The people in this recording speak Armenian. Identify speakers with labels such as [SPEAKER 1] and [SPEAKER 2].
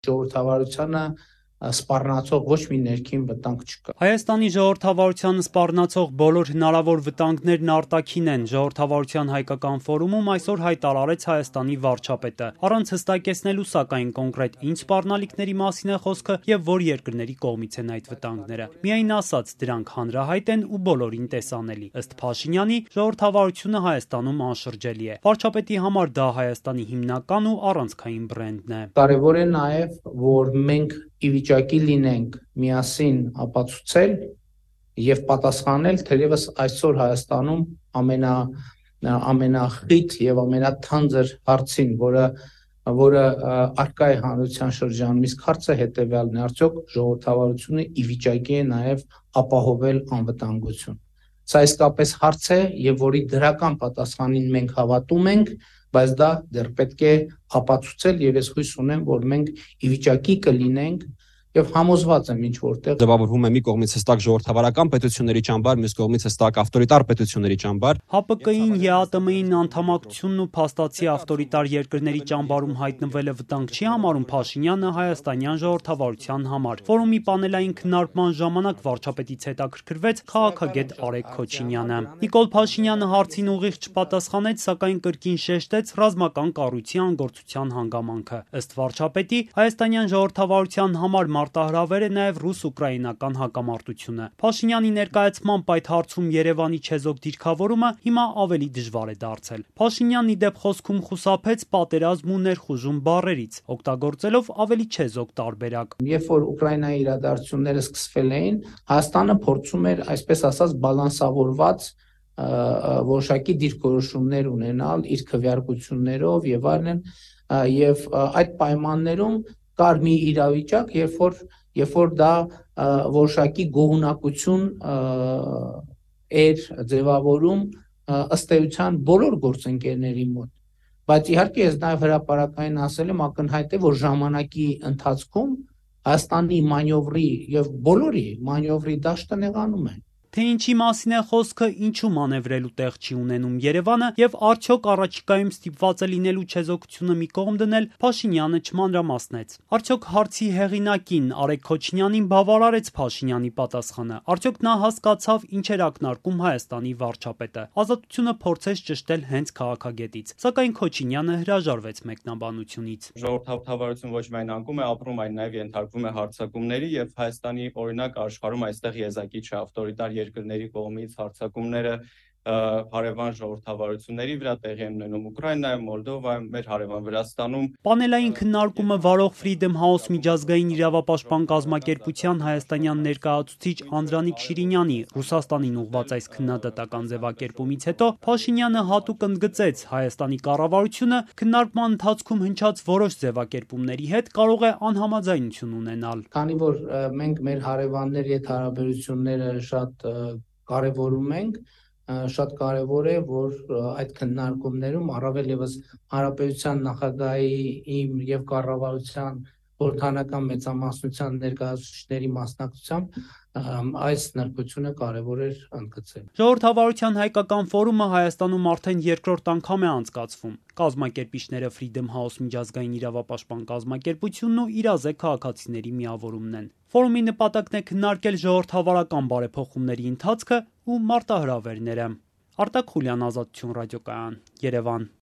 [SPEAKER 1] Ժողովրդավարությանը սպառնացող ոչ մի ներքին վտանգ չկա։
[SPEAKER 2] Հայաստանի ժողովրդավարությանը սպառնացող բոլոր հնարավոր վտանգներն արտաքին են, ժողովրդավարության հայկական ֆորումում այսօր հայտարարեց Հայաստանի վարչապետը։ Առանց հստակեցնելու սակայն կոնկրետ ինչ սպառնալիքների մասին է խոսքը եւ որ երկրների կողմից են այդ վտանգները։ Միայն ասած, դրանք հանրահայտ են ու բոլորին տեսանելի։ Ըստ Փաշինյանի, ժողովրդավարությունը Հայաստանում անշրջելի է։ Վարչապետի համար դա Հայաստանի հիմնական ու առանցքային բրենդն է։
[SPEAKER 1] Կարևոր է նաեւ, որ մենք ի վիճակի լինենք միասին ապացուցել եւ պատասխանել թերևս այսօր Հայաստանում ամենախիտ եւ ամենաթանձր հարցին, որը արկա է հանրության շրջանում, իսկ հարցը հետեւյալն է. արդյոք ժողովրդավարությունը ի վիճակի է նաեւ ապահովել անվտանգություն։ Սա իսկապես հարց է եւ որի դրական պատասխանին մենք հավատում ենք, բայց դա դեռ պետք է ապացուցել եւ ես հույս ունեմ, որ մենք ի վիճակի կլինենք եւ համոզված եմ ինչ որտեղ
[SPEAKER 3] ձևավորվում է մի կողմից հստակ ժողովրդավարական պետությունների ճամբար, մյուս կողմից հստակ ավտորիտար պետությունների ճամբար։
[SPEAKER 2] ՀԱՊԿ-ին, ԵԱՏՄ-ին անդամակցությունն ու փաստացի ավտորիտար երկրների ճամբարում հայտնվելը վտանգ չի համարում Փաշինյանը հայաստանյան ժողովրդավարության համար։ Ֆորումի պանելային քննարկման ժամանակ վարչապետից հետաքրքրվեց քաղաքագետ Արեգ Քոչինյանը։ Նիկոլ Փաշինյանը հարցին ուղիղ չպատասխանեց, սակայն կրկին շեշտեց ռազմական կառույցի անգործության հանգամանքը։ Ըստ վարչապետի, հայաստանյան ժողովրդավարության համար մարտահրավեր է նաև ռուս-ուկրաինական հակամարտությունը։ Փաշինյանի ներկայացմամբ այդ հարցում Երևանի չեզոք դիրքավորումը հիմա ավելի դժվար է դարձել։ Փաշինյանն ի դեպ խոսքում խուսափեց պատերազմ ու ներխուժում բառերից, օգտագործելով ավելի չեզոք տարբերակ։
[SPEAKER 1] Երբ որ Ուկրաինայի իրադարձությունները սկսվել էին, Հայաստանը փորձում էր, այսպես ասած, բալանսավորված որոշակի դիրքորոշումներ ունենալ իր քվեարկություններով եւ այլն, եւ այդ պայմաններում կար մի իրավիճակ, երբ որ դա որոշակի գոհունակություն էր ձևավորում ըստ էության բոլոր գործընկերների մոտ, բայց իհարկե ես նաև հրապարակային ասել եմ, ակնհայտ է, որ ժամանակի ընթացքում Հայաստանի մանյովրի եւ բոլորի մանյովրի դաշտը նեղանում է։
[SPEAKER 2] Թե ինչի մասին է խոսքը, ինչու մանևրելու տեղ չի ունենում Երևանը եւ արդյոք առաջիկայում ստիպված է լինելու չեզոքությունը մի կողմ դնել, Փաշինյանը չմանրամասնեց։ Արդյոք հարցի հեղինակին Արեգ Քոչինյանին բավարարեց Փաշինյանի պատասխանը։ Արդյոք նա հասկացավ ինչ էր ակնարկում Հայաստանի վարչապետը։ Ազատությունը փորձեց ճշտել հենց քաղաքագետից, սակայն Քոչինյանը հրաժարվեց մեկնաբանությունից։
[SPEAKER 4] Ժողովրդավարություն ոչ միայն անկում է ապրում, այլ նաեւ ենթարկվում է հարձակումների եւ Հայաստանի օրինակ աշխարհում այստեղ եզակի չէ ավտորիտար երկրների կողմից հարձակումները հարևան ժողովրդավարությունների վրա տեղի են ունենում Ուկրաինայում, Մոլդովայում, մեր հարևան Վրաստանում։
[SPEAKER 2] Պանելային քննարկումը վարող Freedom House միջազգային իրավապաշտպան կազմակերպության հայաստանյան ներկայացուցիչ Անդրանիկ Շիրինյանի Ռուսաստանին ուղղված այս քննադատական ձևակերպումից հետո Փաշինյանը հատուկ ընդգծեց Հայաստանի կառավարությունը քննարկման ընթացքում հնչած որոշ ձևակերպումների հետ կարող է անհամաձայնություն ունենալ։
[SPEAKER 1] Քանի որ մենք մեր հարևանների հետ հարաբերությունները շատ կարևորում ենք, շատ կարևոր է, որ այդ քննարկումներում առավել եւս Հանրապետության նախագահի իմ եւ կառավարության խորհրդանական մեծամասնության ներկայացուցիչների մասնակցությամբ այս նրբությունը կարևոր էր ընդգծել։
[SPEAKER 2] Ժողովրդավարության հայկական ֆորումը Հայաստանում արդեն երկրորդ անգամ է անցկացվում։ Կազմակերպիչները Freedom House միջազգային իրավապաշտպան կազմակերպությունն ու իրազեկ քաղաքացիների միավորումն են։ Ֆորումի նպատակն է քննարկել ժողովրդավարական բարեփոխումների ընթացքը ու մարտահրավերները։ Արտակ Խուլյան, Ազատություն ռադիոկայան, Երևան։